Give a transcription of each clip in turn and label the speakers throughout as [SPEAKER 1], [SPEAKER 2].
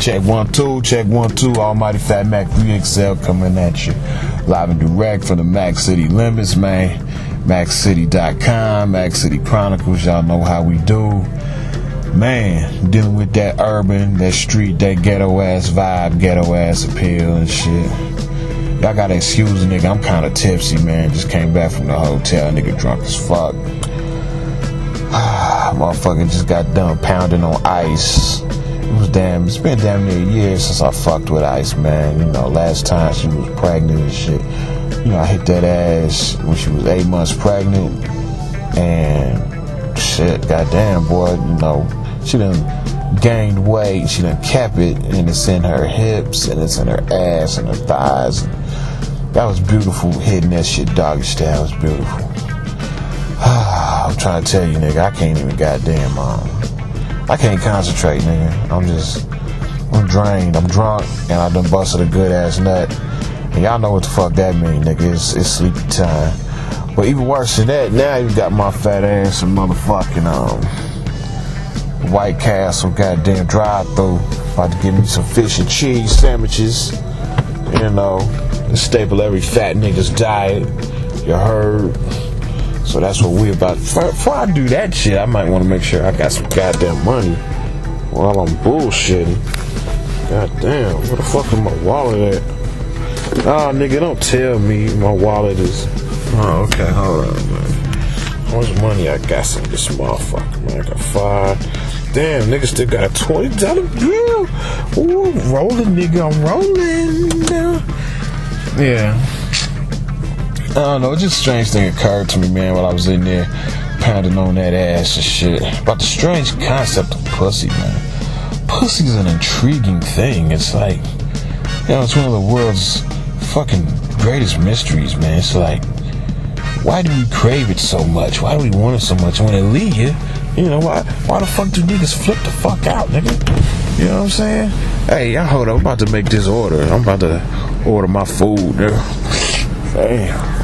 [SPEAKER 1] Check 1 2, check 1 2. Almighty Fat Mac 3XL coming at you live and direct from the Mac City limits, man. MacCity.com, Mac City Chronicles. Y'all know how we do, man. Dealing with that urban, that street, that ghetto ass vibe, ghetto ass appeal and shit. Y'all gotta excuse me, nigga. I'm kind of tipsy, man. Just came back from the hotel, nigga, drunk as fuck. Motherfucker just got done pounding on ice. It's been damn near a year since I fucked with Ice, man. You know, last time she was pregnant and shit. You know, I hit that ass when she was 8 months pregnant. And shit, goddamn, boy, you know, she done gained weight. She done kept it, and it's in her hips, and it's in her ass, and her thighs. That was beautiful, hitting that shit doggy style. It was beautiful. I'm trying to tell you, nigga, I can't even goddamn, I can't concentrate, nigga. I'm drained, I'm drunk, and I done busted a good ass nut. And y'all know what the fuck that mean, nigga. It's sleepy time. But even worse than that, now you got my fat ass and motherfucking White Castle goddamn drive-thru. About to give me some fish and cheese sandwiches. You know, the staple every fat nigga's diet. You heard? So that's what we about. Before I do that shit, I might want to make sure I got some goddamn money while I'm bullshitting. Goddamn, where the fuck is my wallet at? Oh, nigga, don't tell me my wallet is. Oh, okay, hold on, man. How much money I got in this motherfucker, man? I got 5. Damn, nigga still got a $20 bill. Ooh, rolling, nigga, I'm rolling. Yeah. I don't know, just a strange thing occurred to me, man, while I was in there pounding on that ass and shit. About the strange concept of pussy, man. Pussy's an intriguing thing. It's like, you know, it's one of the world's fucking greatest mysteries, man. It's like, why do we crave it so much? Why do we want it so much? And when it leave you know, why the fuck do niggas flip the fuck out, nigga? You know what I'm saying? Hey, y'all hold up, I'm about to make this order. I'm about to order my food, nigga. Damn.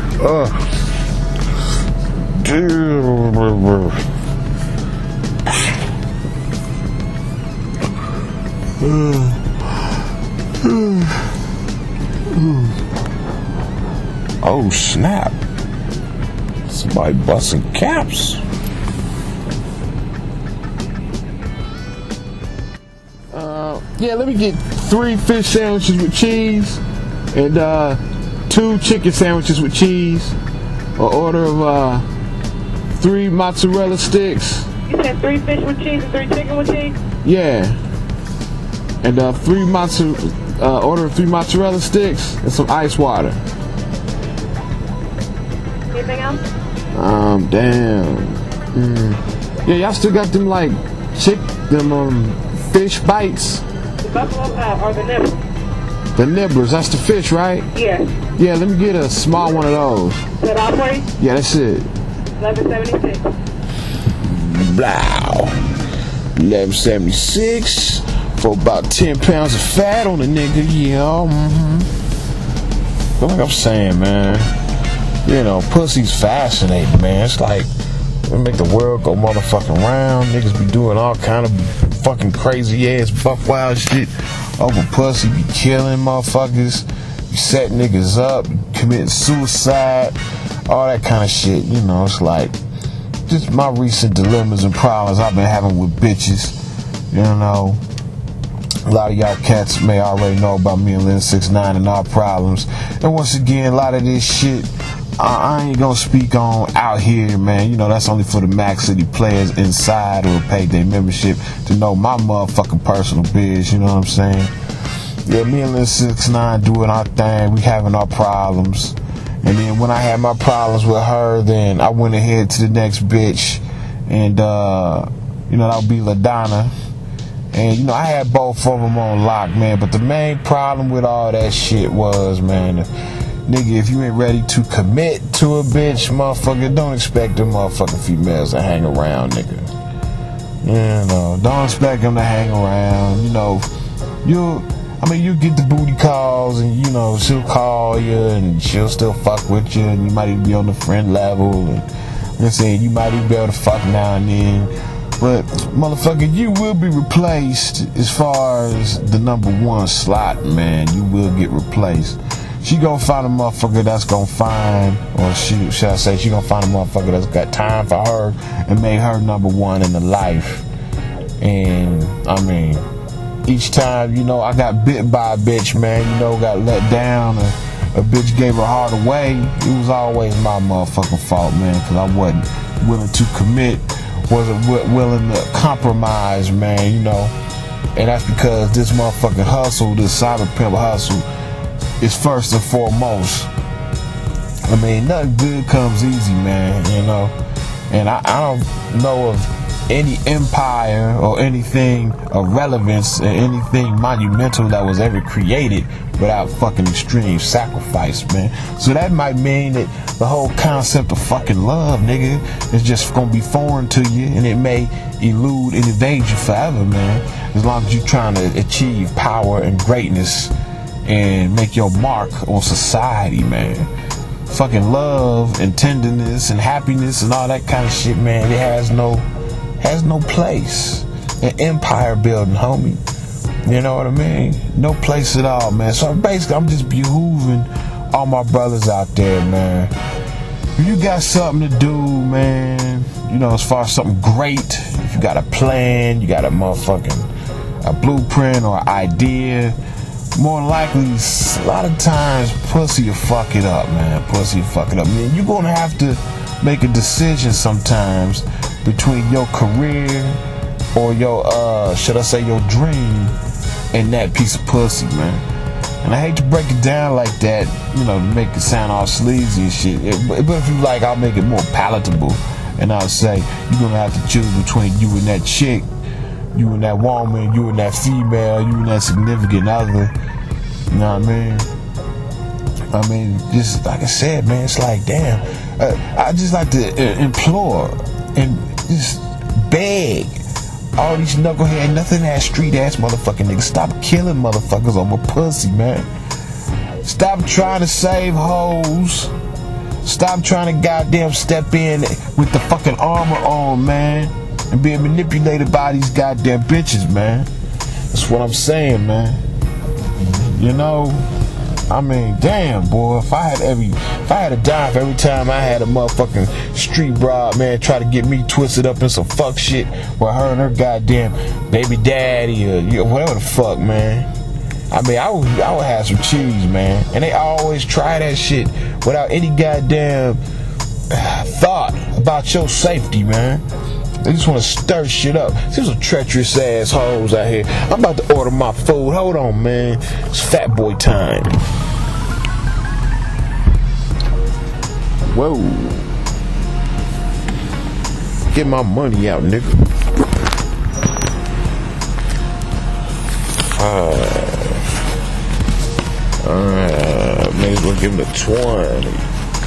[SPEAKER 1] Oh snap. Somebody busting caps. Yeah, let me get 3 fish sandwiches with cheese and 2 chicken sandwiches with cheese. An order of 3 mozzarella sticks.
[SPEAKER 2] You said 3 fish with cheese and 3 chicken with cheese?
[SPEAKER 1] Yeah. And order of 3 mozzarella sticks and some ice water.
[SPEAKER 2] Anything else?
[SPEAKER 1] Damn. Yeah, y'all still got them like fish bites.
[SPEAKER 2] The buffalo or the nibblers?
[SPEAKER 1] The nibblers, that's the fish, right?
[SPEAKER 2] Yeah.
[SPEAKER 1] Yeah, let me get a small one of those.
[SPEAKER 2] Is that all for you?
[SPEAKER 1] Yeah, that's it.
[SPEAKER 2] $11.76.
[SPEAKER 1] Blow. $11.76 for about 10 pounds of fat on the nigga, yeah. But like I'm saying, man, you know, pussy's fascinating, man. It's like, it make the world go motherfucking round. Niggas be doing all kind of fucking crazy ass buck wild shit over pussy, be killing motherfuckers, be setting niggas up, committing suicide, all that kind of shit. You know, it's like just my recent dilemmas and problems I've been having with bitches. You know, a lot of y'all cats may already know about me and Lynn 6ix9ine and our problems. And once again, a lot of this shit I ain't gonna speak on out here, man. You know, that's only for the Mac City players inside who paid their membership to know my motherfucking personal biz, you know what I'm saying? Yeah, me and Lynn 6ix9ine doing our thing, we having our problems. And then when I had my problems with her, then I went ahead to the next bitch. And, you know, that would be LaDonna. And, you know, I had both of them on lock, man. But the main problem with all that shit was, man, nigga, if you ain't ready to commit to a bitch, motherfucker, don't expect them motherfucking females to hang around, nigga. You know, don't expect them to hang around. You know, you get the booty calls and, you know, she'll call you and she'll still fuck with you and you might even be on the friend level. And I'm saying, you might even be able to fuck now and then. But motherfucker, you will be replaced as far as the #1 slot, man. You will get replaced. She gonna find a motherfucker that's gonna find, or should I say, she gonna find a motherfucker that's got time for her and make her #1 in the life. And I mean, each time, you know, I got bit by a bitch, man, you know, got let down, or a bitch gave her heart away, it was always my motherfucking fault, man, because I wasn't willing to commit, wasn't willing to compromise, man, you know. And that's because this motherfucking hustle, this cyber pimp hustle, is first and foremost. I mean, nothing good comes easy, man, you know. And I don't know of any empire or anything of relevance or anything monumental that was ever created without fucking extreme sacrifice, man. So that might mean that the whole concept of fucking love, nigga, is just gonna be foreign to you, and it may elude and evade you forever, man. As long as you're trying to achieve power and greatness and make your mark on society, man. Fucking love and tenderness and happiness and all that kind of shit, man, it has no place in empire building, homie. You know what I mean? No place at all, man. So basically, I'm just behooving all my brothers out there, man. If you got something to do, man, you know, as far as something great, if you got a plan, you got a blueprint or idea, more likely, a lot of times, pussy will fuck it up, man. Pussy will fuck it up. I mean, you're gonna have to make a decision sometimes between your career or your, should I say, your dream and that piece of pussy, man. And I hate to break it down like that, you know, to make it sound all sleazy and shit. But if you like, I'll make it more palatable. And I'll say, you're gonna have to choose between you and that chick, you and that woman, you and that female, you and that significant other. You know what I mean? Just like I said, man, it's like, damn. I just like to implore and just beg all these knucklehead, nothing ass, street ass motherfucking niggas, stop killing motherfuckers over pussy, man. Stop trying to save hoes. Stop trying to goddamn step in with the fucking armor on, man, and being manipulated by these goddamn bitches, man. That's what I'm saying, man. You know, I mean, damn, boy, if I had a dime for every time I had a motherfucking street broad, man, try to get me twisted up in some fuck shit with her and her goddamn baby daddy or, you know, whatever the fuck, man. I mean, I would have some cheese, man. And they always try that shit without any goddamn thought about your safety, man. They just want to stir shit up. See some treacherous ass hoes out here. I'm about to order my food. Hold on, man. It's fat boy time. Whoa. Get my money out, nigga. May as well give him a 20.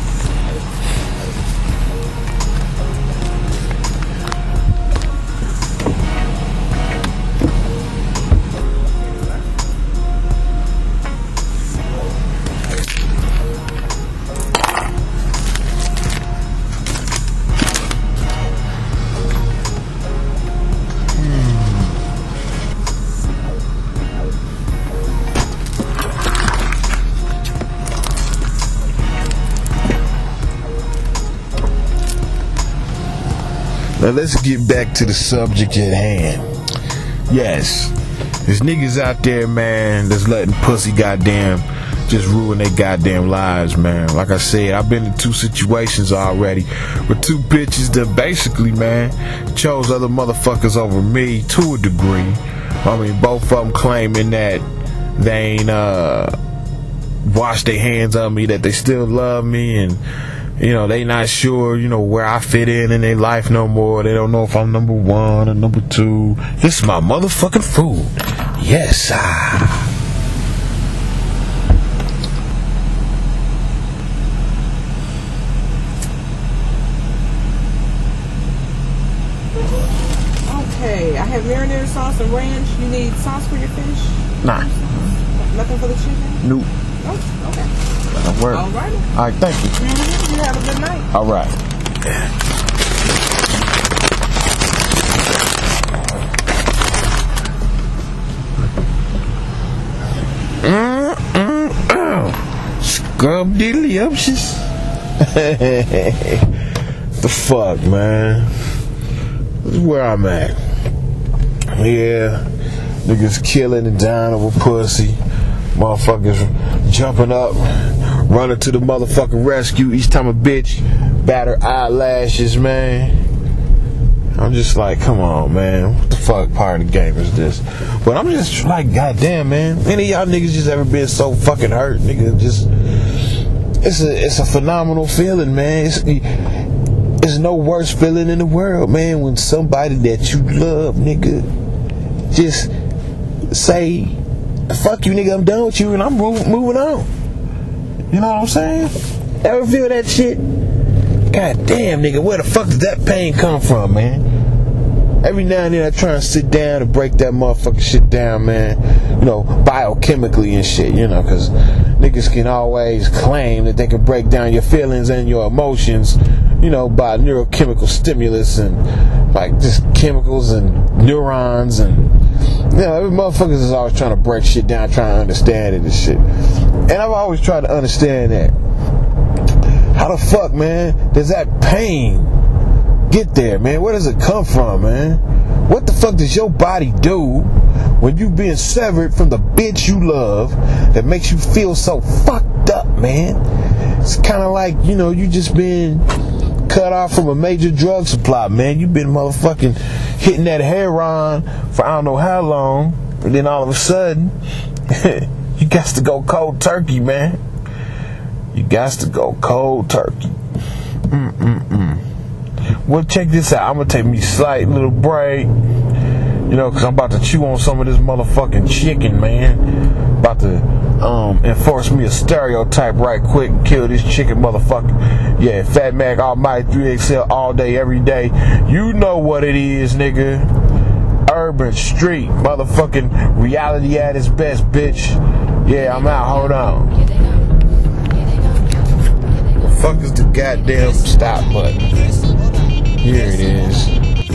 [SPEAKER 1] Now let's get back to the subject at hand. Yes, there's niggas out there, man, that's letting pussy goddamn just ruin their goddamn lives, man. Like I said, I've been in 2 situations already with 2 bitches that basically, man, chose other motherfuckers over me to a degree. I mean, both of them claiming that they ain't washed their hands on me, that they still love me, and you know, they not sure, you know, where I fit in their life no more. They don't know if I'm number 1 or number 2. This is my motherfucking food. Yes,
[SPEAKER 3] Okay, I have marinara sauce and ranch. You need sauce for your fish?
[SPEAKER 1] Nah.
[SPEAKER 3] Nothing for the chicken?
[SPEAKER 1] Nope.
[SPEAKER 3] Oh, okay.
[SPEAKER 1] That'll work.
[SPEAKER 3] All right.
[SPEAKER 1] All right, thank you.
[SPEAKER 3] You have a good night.
[SPEAKER 1] All right. Scrub diddly upshits. The fuck, man. This is where I'm at. Yeah, niggas killing and dying over pussy. Motherfuckers jumping up, running to the motherfucking rescue each time a bitch batter eyelashes, man. I'm just like, come on, man. What the fuck part of the game is this? But I'm just like, goddamn, man. Any of y'all niggas just ever been so fucking hurt, nigga? Just, it's a phenomenal feeling, man. It's no worse feeling in the world, man, when somebody that you love, nigga, just say, fuck you, nigga, I'm done with you and I'm moving on. You know what I'm saying? Ever feel that shit? God damn, nigga, where the fuck does that pain come from, man? Every now and then I try and sit down and break that motherfucking shit down, man. You know, biochemically and shit, you know, because niggas can always claim that they can break down your feelings and your emotions, you know, by neurochemical stimulus and like just chemicals and neurons and, you know, every motherfuckers is always trying to break shit down, trying to understand it and shit. And I've always tried to understand that. How the fuck, man, does that pain get there, man? Where does it come from, man? What the fuck does your body do when you being severed from the bitch you love that makes you feel so fucked up, man? It's kind of like, you know, you just been cut off from a major drug supply, man. You been motherfucking hitting that heroin for I don't know how long, and then all of a sudden, you got to go cold turkey, man. You got to go cold turkey. Well, check this out. I'm going to take me a slight little break. You know, because I'm about to chew on some of this motherfucking chicken, man. About to enforce me a stereotype right quick and kill this chicken motherfucker. Yeah, Fat Mac Almighty 3XL all day, every day. You know what it is, nigga. Urban street motherfucking reality at its best, bitch. Yeah, I'm out. Hold on. Fuck is the goddamn stop button? Here it is.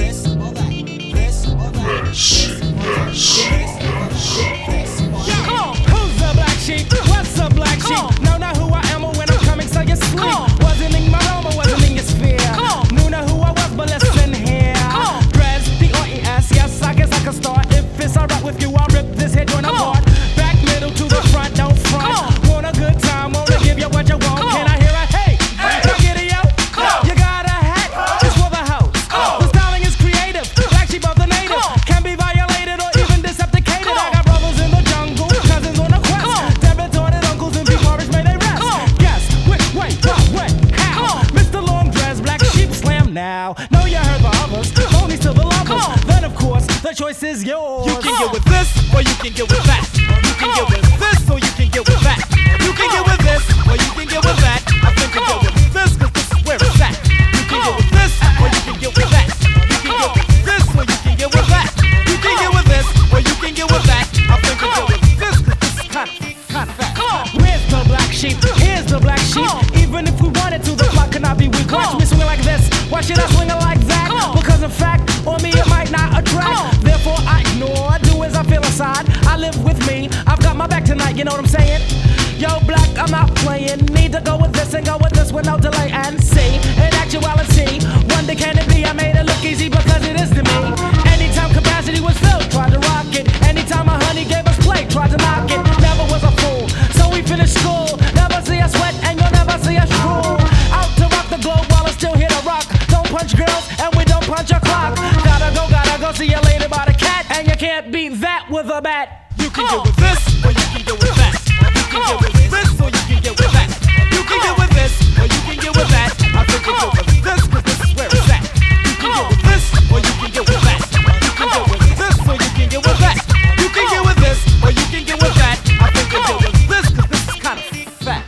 [SPEAKER 4] Come on, who's the black sheep? What's the black sheep? Know not who I am or when I'm coming, so you sleep. Wasn't in my home or wasn't in your sphere. Knew not who I was, but listen here. Dress, D-R-E-S, yes, I guess I can start. If it's alright with you, I'll rip this head joint apart. Back middle to the front, don't front. Want a good time, wanna give you what you want. Can I hear a hey? Giddy up? You got a hat, it's for the house. The styling is creative, black sheep of the native. Can be violated or even decepticated. I got brothers in the jungle, cousins on the quest. Dead-retorted uncles and big porridge may they rest. Guess, which way, what, when, how? Mr. Long Dress, black sheep slam now. Know you heard the others, only to the lovers. Then of course, the choice is yours.
[SPEAKER 5] You can get with this, or you can get with that. You can get with this, or you can get with that. You can get with this, or you can get with that. I think you get with this, cause this is where it's at. You can get with this, or you can get with that. You can get with this, or you can get with that. You can get with this, or you can get with that. I think you get with this, cause this is kind of fat.
[SPEAKER 4] Where's the black sheep? Here's the black sheep. Even if we wanted to, the flock cannot be weak. Watch me swing like this. Why should I swing it like that? Because in fact, on me it might not attract. Therefore I ignore, do as I feel inside. I live with me, I've got my back tonight, you know what I'm saying? Yo, black, I'm not playing. Need to go with this and go with this with no delay and see. In actuality, wonder can it be? I made it look easy because it is to me. Anytime capacity was filled, tried to rock it. Anytime a honey gave us play, tried to knock it. Never was a fool, so we finished school. Never see us sweat and you'll never see us drool. Out to rock the globe while it's still here to rock. Don't punch girls and we don't punch a clock. Gotta go, see you later by the cat. And you can't beat that with a bat.
[SPEAKER 5] You can get with this, or you can get with that. You can get with this, or you can get with that. You can get with this, or you can get with that. I think you get with this, cause this is where it's at. You can get with this, or you can get with that. You can get with this, or you can get with that. You can get with this, or you can get with that. I think you get with this, cause this is kind of fat.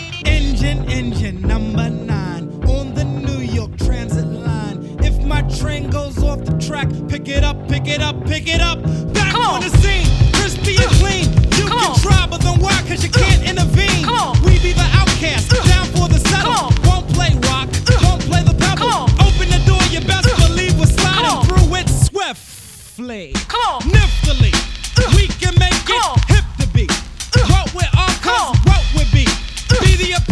[SPEAKER 6] Engine number 9 on the New York Transit line. If my train goes off the track, pick it up, pick it up, pick it up. Back on the scene, crispy and clean. You can try, but then why? Cause you can't intervene. We be the outcast, down for the settle. Won't play rock, won't play the pebble. Open the door, you best believe we're sliding through it swiftly. Niftily, we can make it hip to be. What we're all cause what we be. Be the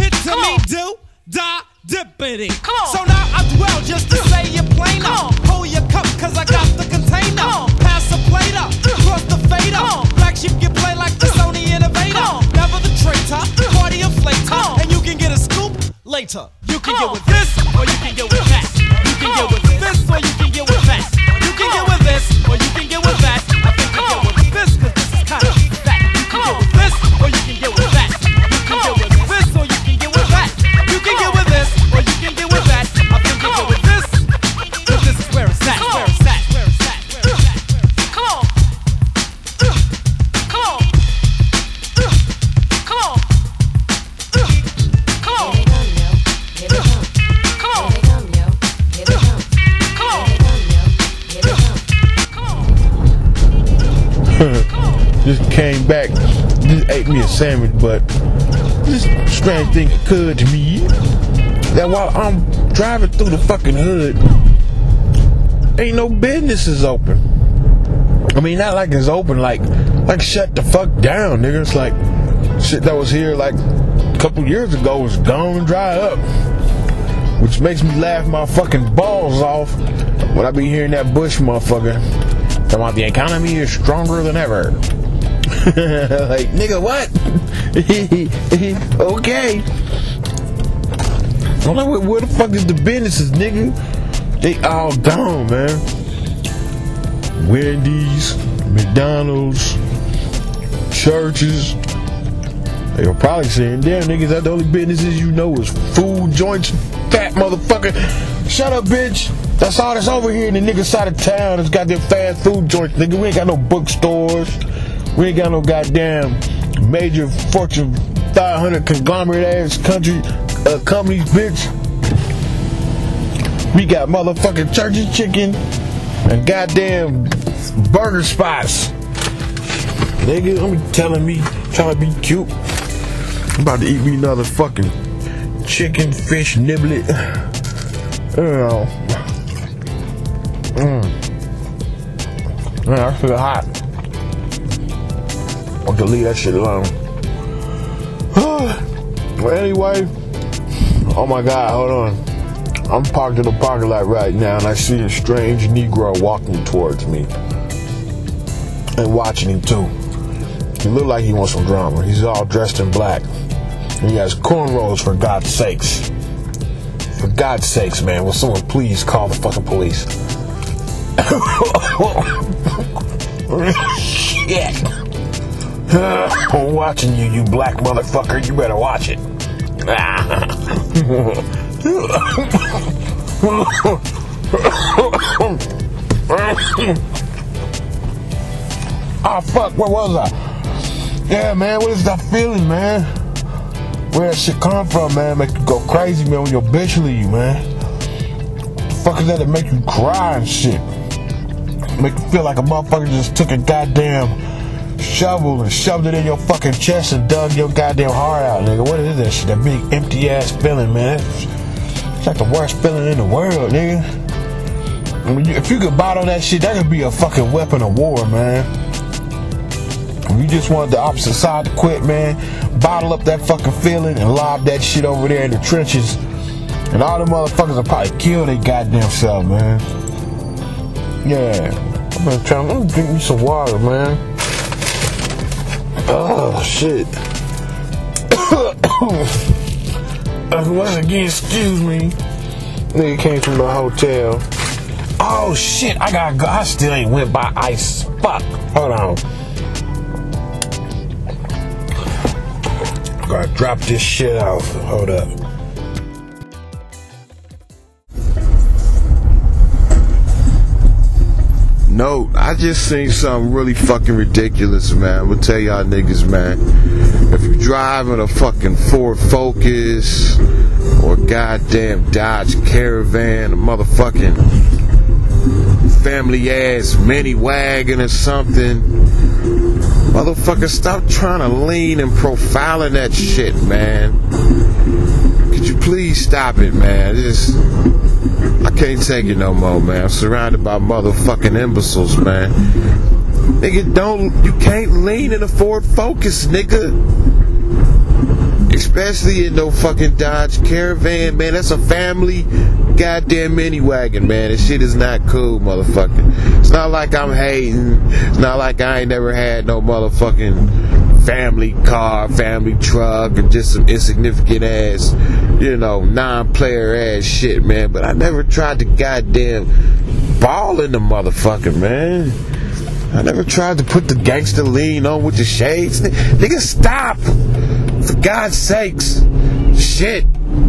[SPEAKER 6] dippity. So now I dwell just to say it plainer. Hold your cup, cause I got the container. Pass the plate up, cross the fader. Black sheep get played like the Sony Innovator. Never the traitor, party inflator. And you can get a scoop later. You can get with this, or you can get with that. You can get with this, or you can get with that. You can get with this, or you can get with that. I think you get with this, cause this is kind of that. You can get with this, or you can get with that. You can get with this, or you can get with that. You can get with this, or you can get with that. I think you get with this, cause this is where it's at, where it's at, where it's at, where it's at. Come on. Come on. Come on. Come on. Here they come, come on. Here they come, yo. Here they come. Come on. Here they come, yo. Come on.
[SPEAKER 1] Just came back, just ate me a sandwich, but this strange thing occurred to me that while I'm driving through the fucking hood, ain't no businesses open. I mean, not like it's open, like shut the fuck down, nigga. It's like shit that was here like a couple years ago is gone and dry up, which makes me laugh my fucking balls off when I be hearing that Bush motherfucker talking about the economy is stronger than ever. Like, nigga, what? Okay. I'm like, where the fuck is the businesses, nigga? They all gone, man. Wendy's, McDonald's, churches. They were probably saying, damn, niggas, that the only businesses you know is food joints, fat motherfucker. Shut up, bitch. That's all that's over here in the nigga side of town. It's got them fast food joints, nigga. We ain't got no bookstores. We ain't got no goddamn major Fortune 500 conglomerate ass companies, bitch. We got motherfucking Church's Chicken and goddamn burger spots. Nigga, I'm trying to be cute. I'm about to eat me another fucking chicken fish niblet. Man, I feel hot. I can leave that shit alone. Well, anyway, oh my God, hold on. I'm parked in the parking lot right now, and I see a strange Negro walking towards me and watching him too. He look like he wants some drama. He's all dressed in black, and he has cornrows. For God's sakes, for God's sakes, man, will someone please call the fucking police? Shit. I'm watching you, you black motherfucker. You better watch it. Oh fuck, where was I? Yeah, man, what is that feeling, man? Where that shit come from, man? Make you go crazy, man, when your bitch leave, man. What the fuck is that make you cry and shit? Make you feel like a motherfucker just took a goddamn shovel and shoved it in your fucking chest and dug your goddamn heart out, nigga. What is that shit? That big empty ass feeling, man. It's like the worst feeling in the world, nigga. I mean, if you could bottle that shit, that could be a fucking weapon of war, man. If you just wanted the opposite side to quit, man, bottle up that fucking feeling and lob that shit over there in the trenches, and all the motherfuckers will probably kill their goddamn self, man. Yeah, I'm gonna drink me some water, man. Oh shit. Once again, excuse me. Nigga came from the hotel. Oh shit, I gotta go. I still ain't went by ice. Fuck. Hold on. Gotta drop this shit off. Hold up. No, I just seen something really fucking ridiculous, man. I'm gonna tell y'all niggas, man. If you driving a fucking Ford Focus or goddamn Dodge Caravan, a motherfucking family ass mini wagon or something, motherfucker, stop trying to lean and profiling that shit, man. Could you please stop it, man? I can't take it no more, man. I'm surrounded by motherfucking imbeciles, man. Nigga, you can't lean in a Ford Focus, nigga. Especially in no fucking Dodge Caravan, man. That's a family goddamn mini wagon, man. This shit is not cool, motherfucker. It's not like I'm hating. It's not like I ain't never had no motherfucking family car, family truck, or just some insignificant ass, you know, non-player ass shit, man. But I never tried to goddamn ball in the motherfucker, man. I never tried to put the gangster lean on with the shades. Nigga, stop! For God's sakes. Shit.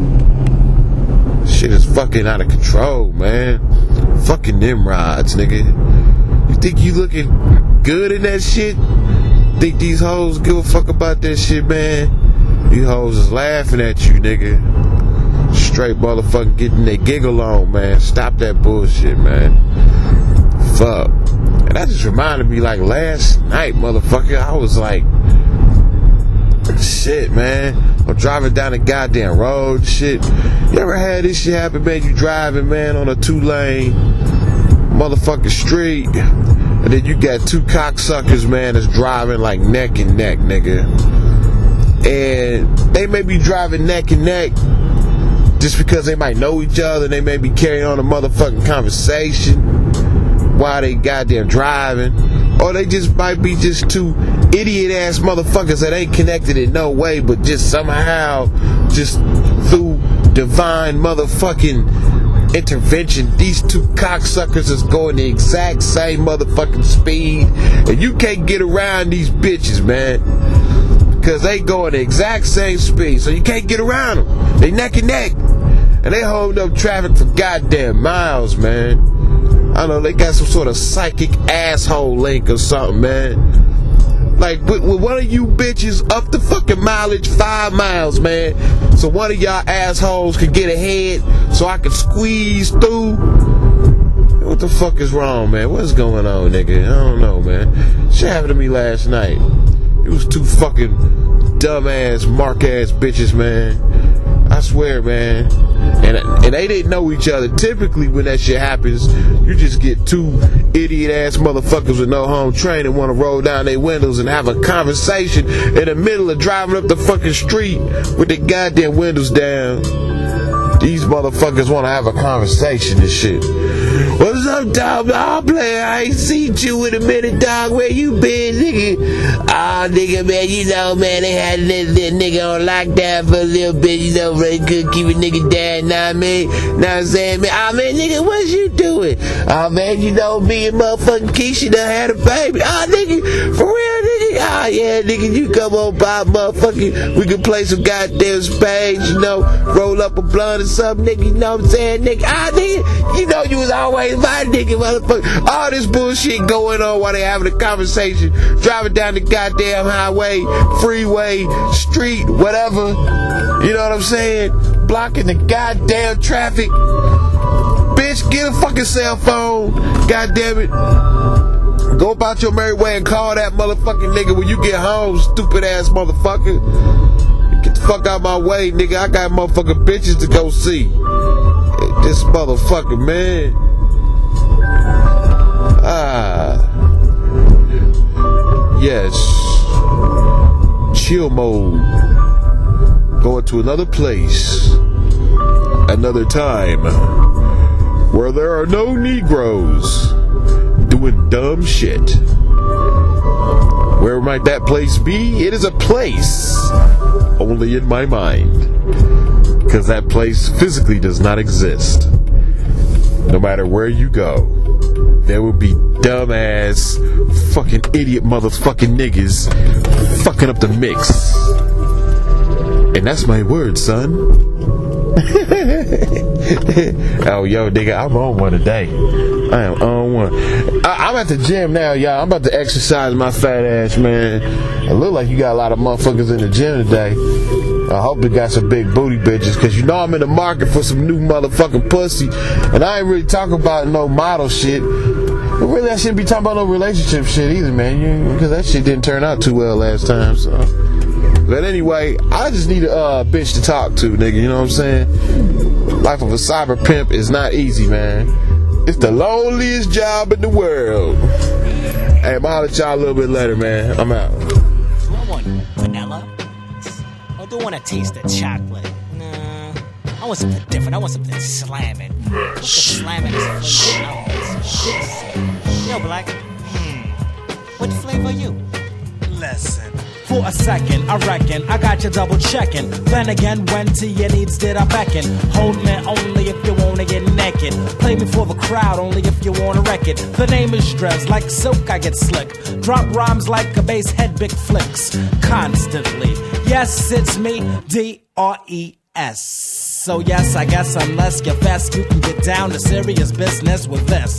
[SPEAKER 1] Shit is fucking out of control, man. Fucking Nimrods, nigga. You think you looking good in that shit? Think these hoes give a fuck about that shit, man? These hoes is laughing at you, nigga. Straight motherfucking getting their giggle on, man. Stop that bullshit, man. Fuck. And that just reminded me, like, last night, motherfucker, I was like, shit, man. I'm driving down the goddamn road, shit. You ever had this shit happen, man? You driving, man, on a 2-lane motherfucking street, and then you got two cocksuckers, man, that's driving like neck and neck, nigga. And they may be driving neck and neck just because they might know each other, and they may be carrying on a motherfucking conversation while they goddamn driving, or they just might be just two idiot ass motherfuckers that ain't connected in no way, but just somehow, just through divine motherfucking intervention, these two cocksuckers is going the exact same motherfucking speed, and you can't get around these bitches, man, because they going the exact same speed, so you can't get around them. They neck and neck, and they hold up traffic for goddamn miles, man. I don't know, they got some sort of psychic asshole link or something, man. Like, with one of you bitches up the fucking mileage 5 miles, man, so one of y'all assholes can get ahead so I can squeeze through. What the fuck is wrong, man? What's going on, nigga? I don't know, man. Shit happened to me last night. It was two fucking dumbass, mark-ass bitches, man. I swear, man. And they didn't know each other. Typically, when that shit happens, you just get two idiot-ass motherfuckers with no home training want to roll down their windows and have a conversation in the middle of driving up the fucking street with their goddamn windows down. These motherfuckers want to have a conversation and shit. What's up, dog? I'll play. I ain't seen you in a minute, dog. Where you been, nigga? Ah, nigga, man, you know, man, they had that nigga on lockdown for a little bit, you know, they couldn't keep a nigga down, know what I mean? Know what I'm saying, man? Ah, man, nigga, what you doing? Ah, man, you know, me and motherfucking Keisha done had a baby. Ah, nigga, for real, nigga? Ah, yeah, nigga, you come on by, motherfucker. We can play some goddamn spades, you know, roll up a blunt or something, nigga, you know what I'm saying, nigga? Ah, nigga, you know you was always my nigga, motherfucker. All this bullshit going on while they having a conversation, driving down the goddamn highway, freeway, street, whatever. You know what I'm saying? Blocking the goddamn traffic. Bitch, get a fucking cell phone. Goddamn it. Go about your merry way and call that motherfucking nigga when you get home, stupid ass motherfucker. Get the fuck out my way, nigga. I got motherfucking bitches to go see. This motherfucker, man. Ah. Yes. Chill mode. Going to another place. Another time. Where there are no Negroes doing dumb shit. Where might that place be? It is a place only in my mind. Because that place physically does not exist. No matter where you go, there will be dumbass, fucking idiot motherfucking niggas fucking up the mix. And that's my word, son. Oh, yo, nigga, I'm on one today. I am on one. I'm at the gym now, y'all. I'm about to exercise my fat ass, man. It look like you got a lot of motherfuckers in the gym today. I hope you got some big booty bitches, because you know I'm in the market for some new motherfucking pussy. And I ain't really talking about no model shit. But really, I shouldn't be talking about no relationship shit either, man. Because that shit didn't turn out too well last time, so. But anyway, I just need a bitch to talk to, nigga. You know what I'm saying? Life of a cyber pimp is not easy, man. It's the loneliest job in the world. Hey, I'll holler at y'all a little bit later, man. I'm out.
[SPEAKER 7] Vanilla. don't want to taste the chocolate. Nah, I want something different. I want something slamming. Look at slamming is flavor. Yo, Black. What flavor are you?
[SPEAKER 5] Listen.
[SPEAKER 4] For a second, I reckon I got you double checking. Then again, when to your needs did I beckon? Hold me only if you wanna get naked. Play me for the crowd only if you wanna wreck it. The name is Drez, like silk I get slick. Drop rhymes like a bass head, big flicks. Constantly, yes, it's me, D-R-E-S. So yes, I guess unless you're fast, you can get down to serious business with this.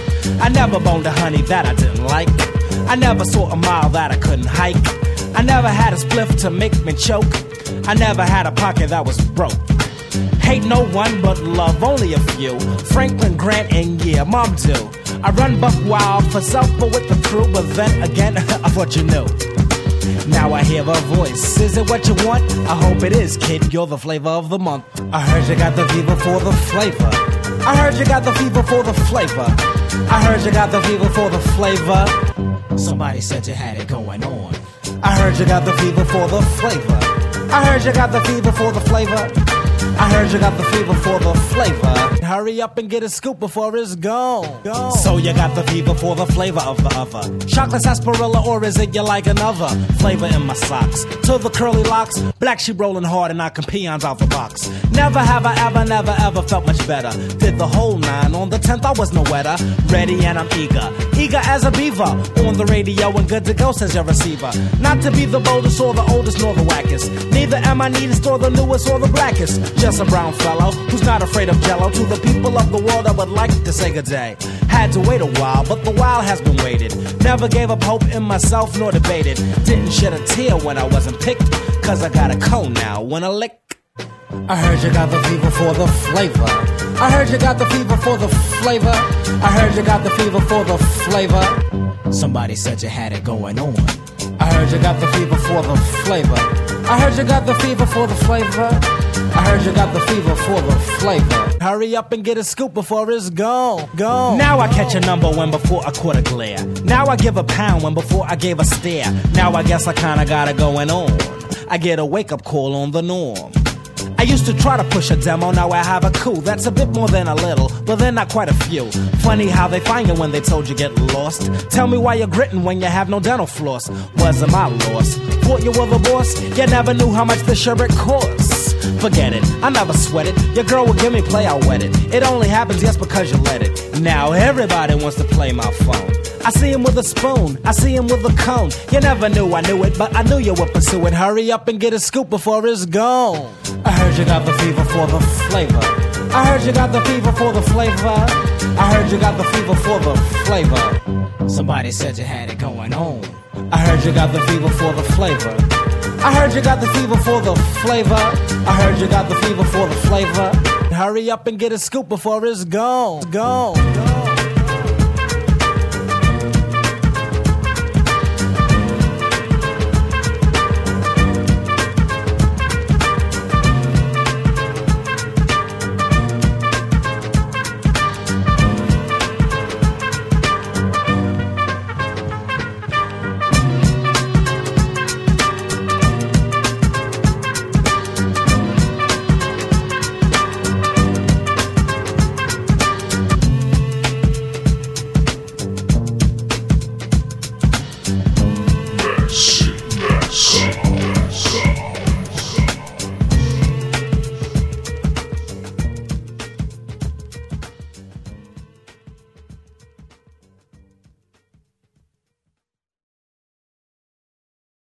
[SPEAKER 4] I never boned a honey that I didn't like. I never saw a mile that I couldn't hike. I never had a spliff to make me choke. I never had a pocket that was broke. Hate no one but love only a few. Franklin Grant and yeah, Mom do. I run buck wild for self but with the crew. But then again, I thought you knew. Now I hear a voice. Is it what you want? I hope it is, kid. You're the flavor of the month. I heard you got the fever for the flavor. I heard you got the fever for the flavor. I heard you got the fever for the flavor.
[SPEAKER 7] Somebody said you had it going on.
[SPEAKER 4] I heard you got the fever for the flavor. I heard you got the fever for the flavor. I heard you got the fever for the flavor. Hurry up and get a scoop before it's gone. So you got the fever for the flavor of the other. Chocolate sarsaparilla, or is it you like another flavor in my socks? To the curly locks, Black Sheep rolling hard and knocking peons out the box. Never have I ever, never ever felt much better. Did the whole 9, on the 10th I was no wetter. Ready and I'm eager, eager as a beaver. On the radio and good to go, says your receiver. Not to be the boldest or the oldest nor the wackest. Neither am I neatest or the newest or the blackest. Just a brown fellow who's not afraid of jello. To the people of the world I would like to say good day. Had to wait a while, but the while has been waited. Never gave up hope in myself nor debated. Didn't shed a tear when I wasn't picked, cause I got a cone now when I lick. I heard you got the fever for the flavor. I heard you got the fever for the flavor. I heard you got the fever for the flavor.
[SPEAKER 7] Somebody said you had it going on.
[SPEAKER 4] I heard you got the fever for the flavor. I heard you got the fever for the flavor. I heard you got the fever for the flavor. Hurry up and get a scoop before it's gone. Now I catch a number when before I caught a glare. Now I give a pound when before I gave a stare. Now I guess I kinda got it going on. I get a wake up call on the norm. I used to try to push a demo, now I have a coup. That's a bit more than a little, but then not quite a few. Funny how they find you when they told you get lost. Tell me why you're gritting when you have no dental floss. Wasn't my loss. Thought you were the boss, you never knew how much the sherbet costs. Forget it, I never sweat it. Your girl will give me play, I'll wet it. It only happens just because you let it. Now everybody wants to play my phone. I see him with a spoon, I see him with a cone. You never knew I knew it, but I knew you would pursue it. Hurry up and get a scoop before it's gone. I heard you got the fever for the flavor. I heard you got the fever for the flavor. I heard you got the fever for the flavor.
[SPEAKER 7] Somebody said you had it going on.
[SPEAKER 4] I heard you got the fever for the flavor. I heard you got the fever for the flavor. I heard you got the fever for the flavor. Hurry up and get a scoop before it's gone.